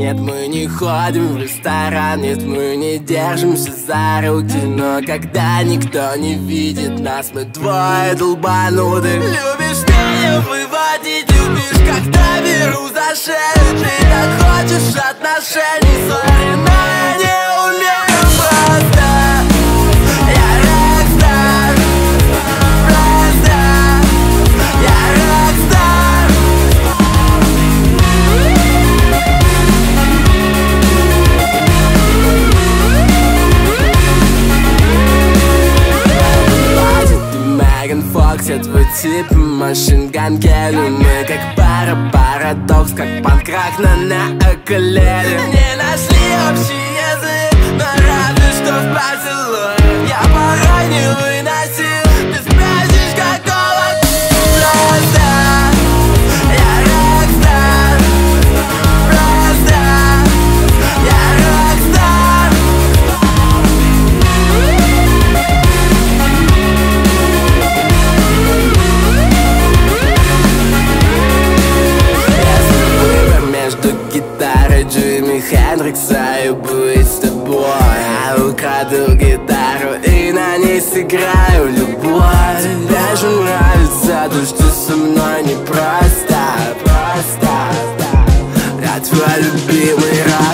Нет, мы не ходим в ресторан, нет, мы не держимся за руки. Но когда никто не видит нас, мы двое долбанутых. Любишь меня выводить, любишь, когда беру за шею. Ты так хочешь отношений, сори, но я не умею просто. Я рокстар, просто. Я рокстар. Меган Фокс, я твой тип, Машин Ган Келли. Мы как парадокс, как панк-рок на околеле. Не нашли общий язык, но разве что в поцелуе. Я порой не выносил, ты спросишь, какого просто. Я рокстар, просто. Я рокстар. Между гитарой Джимми Хендрикса и быть с тобой. Я украду гитару и на ней сыграю любовь. Тебе же нравится то, что со мной непросто, просто. Я твой любимый рок.